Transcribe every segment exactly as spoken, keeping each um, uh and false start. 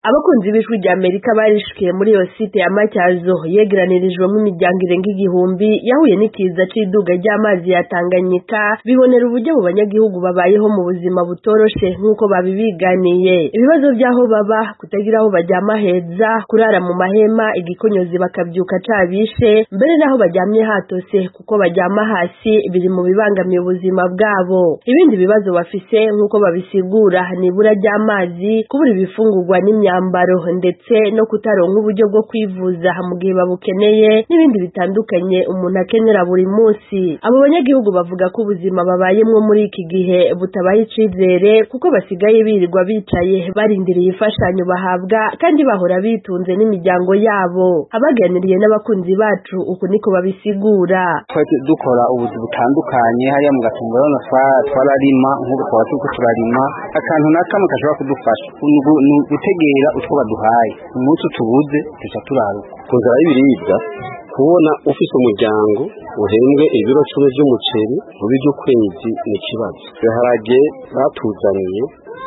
Abakunzi b'ijwi rya Amerika barishikiye muri iyo site ya Matyazo yegeranirijwemo imiryango irenga igihumbi yahuye n'ikiza c'iduga ry'amazi ya Tanganyika bibonera uburyo mu banyagihugu babayeho mu buzima butoroshe nk'uko babibiganiye. Ibibazo by'aho baba, kutagira aho baryama heza, kurara mu mahema, igikonyozi bakabyuka cabishe, mbere naho baryamye hatose kuko baryama hasi biri mu bibangamiye ubuzima bwabo. Ibindi bibazo bafise nk'uko babisigura ni ibura ry'amazi, kubura ibifungurwa n'imyambaro ambaro ndetse no kutaronka uburyo bwo kwivuza mu gihe babukeneye n'ibindi bitandukanye umuntu akenera buri munsi. Abo banyagihugu bavuga ko ubuzima babayemwo muri iki gihe butabaye icizere kuko basigaye birirwa bicaye barindiriye imfashanyo bahabwa kandi bahora bitunze n'imiryango yabo. Abaganiriye n'abakunzi bacu uku niko babisigura. Dukora ubuzi butandukanye hariya mu Gatumba rero twararima nk'uko twaba turiko turarima akantu nakamwe kashobora kudufasha gutegera utwo baduhaye umunsi tubuze tuca turaruka kuzara ibiribwa kubona ufise umuryango uhembwe ibiro cumi by'umuceri mu by'ukwezi ni kibazo. Biharage batuzaniye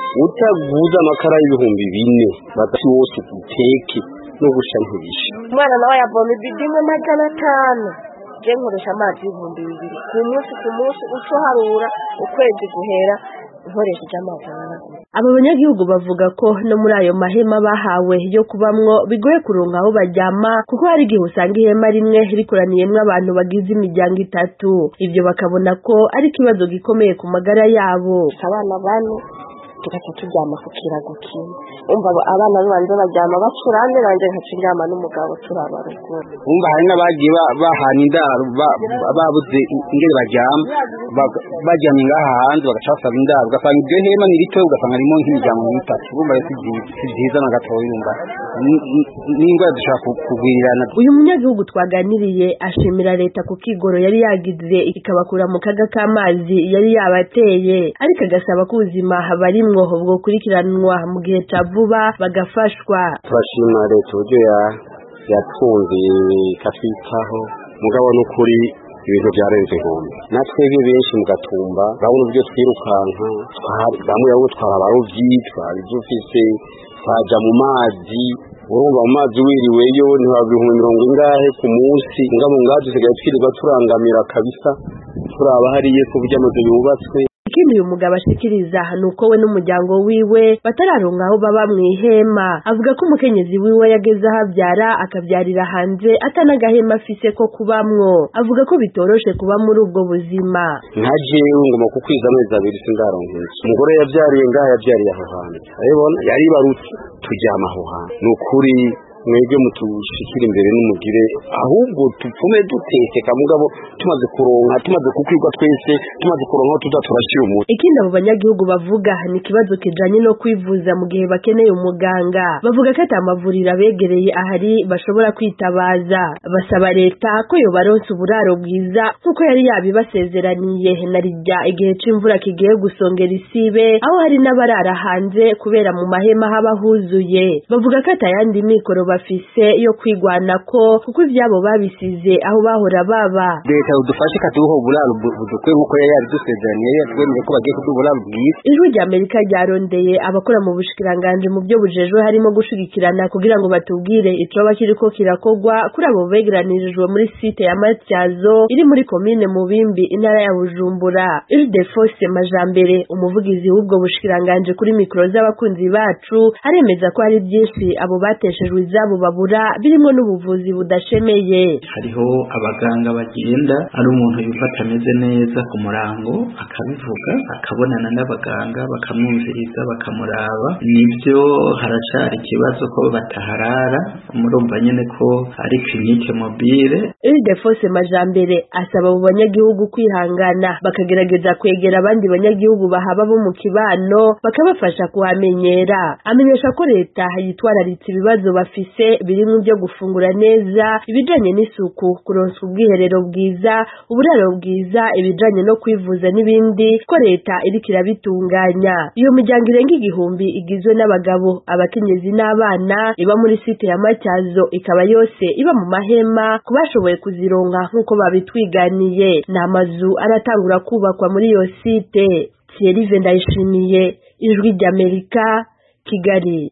utaguza amakara y'ibihumbi bine badati wose uteke no gusha nturisha. Umwana nawe yavoma ibidimwe magana atanu je nkoresha amazi y'ibihumbi bibiri ku munsi ku munsi uco harura ukwezi guhera nkoresheje amazi. Aba banyagihugu bavuga ko no muri ayo mahema bahawe yo kubamwo bigoye kuronka aho baryama kuko hari igihe usanga ihema rimwe rikoraniyemwo abantu bagize imiryango itatu. Ibyo bakabona ko ari ikibazo gikomeye ku magara yabo. Abana bane tugaca turyama ku kirago kimwe, umva abana banje baryama bacurane nanje nkaciryama n'umugabo turabarugo. Umva hari n'abagiye bahana indaro babuze ingere baryama baryamye ngaha hanze bagaca basaba indaro ugasanga iryo hema ni rito ugasanga ririmo nk'imiryango itatu. Urumva si byiza na gatoya, yumva n'ingwara dushaka kugwirirana. Uyu munyagihugu twaganiriye ashimira leta ku kigoro yari yagize ikabakura mu kaga k'amazi yari yabateye, ariko agasaba ko ubuzima barimwo bwo kurikiranwa mu gihe ca vuba bagafashwa. Turashima leta uburyo yatunze ikatwitaho, mugabo n'ukuri ibintu byarenze inkombe. Natwebwe benshi mu Gatumba urabona uburyo twirukanka, bamwe bamwe twara abarovyi twari dufise twaja mu mazi, urumva mu mazi wiriweyo ntibabihumbi mirongo ingahe ku munsi, ngabo ngazi dusigaye twirirwa turangamira kabisa turaba hariye ku buryo amazu yubatswe. Ikindi uyu mugabo ashikiriza nuko we n'umuryango wiwe batararonka aho baba mw'ihema. Avuga ko umukenyezi wiwe yageze aho abyara akabyarira hanze atanagahema afise ko kubamwo. Avuga ko bitoroshe kuba muri ubwo buzima. Nka jewe ngoma kukwiza amezi abiri sindaronka inzu. Umugore yabyariye ngaha yabyariye aho hantu, urabona yari barutse turyama aho hantu. Nukuri mwebwe mutushikira imbere n'umugire ahubwo tupfume duteseka mugabo tumaze kuronka tumaze kukwirwa twese tumaze kuronka tuza turashira umuntu. Ikindi abo banyagihugu bavuga ni ikibazo kijanye no kwivuza mu gihe bakeneye umuganga. Bavuga ko ata mavuriro abegereye ahari bashobora kwitabaza. Basaba leta ko yobaronsa uburaro bwiza kuko yari yabibasezeraniye na rijya igihe c'imvura kigiye gusongera isibe aho hari n'abarara hanze kubera mu mahema haba huzuye. Bavuga ko atayandi mikoro bafise yo kwigwanako kuko ivyabo babisize aho bahora baba. Leta udufashe kaduho uburaro budukwe nkuko yari yabidusezeraniye yatwemeye ko bagiye kuduha uburaro bwiza. Ijwi rya Amerika ryarondeye abakora mu bushikiranganje mu byo bujejwe harimo gushigikirana kugira ngo batubwire ico bakiriko kirakogwa kuri abo begeranirijwe muri site ya Matyazo iri muri komine Mubimbi intara ya Bujumbura. Ildefonse Majambere umuvugizi w'ubwo bushikiranganje kuri mikro z'abakunzi bacu aremeza ko hari byinshi abo bateshejwe abo babura birimo n'ubuvuzi budashemeye. Hariho abaganga bagenda ari umuntu yufata ameze neza ku murango akabivuga akabonana n'abaganga bakamwumviriza bakamuraba, nibyo haracari ikibazo ko bataharara murumva nyene ko ari clinique mobile. Ildefonse Majambere asaba abo banyagihugu kwihangana bakagerageza kwegera abandi banyagihugu bahaba bo mu kibano bakabafasha kuhamenyera. Amenyesha ko leta yitwararitse ibibazo bafise birimo byo gufungura neza, ibijanye n'isuku, kuronswa ubwiherero bwiza, uburaro bwiza, ibijanye no kwivuza n'ibindi ko leta iriko irabitunganya. Iyo miryango irenga igihumbi igizwe n'abagabo, abakenyezi n'abana iba muri site ya Matyazo ikaba yose iba mu mahema kubashoboye kuzironka nkuko babitwiganiye. N'amazu aratangura kubakwa muri iyo site. Thierry Vendayishimiye, Ijwi ry'Amerika, Kigali.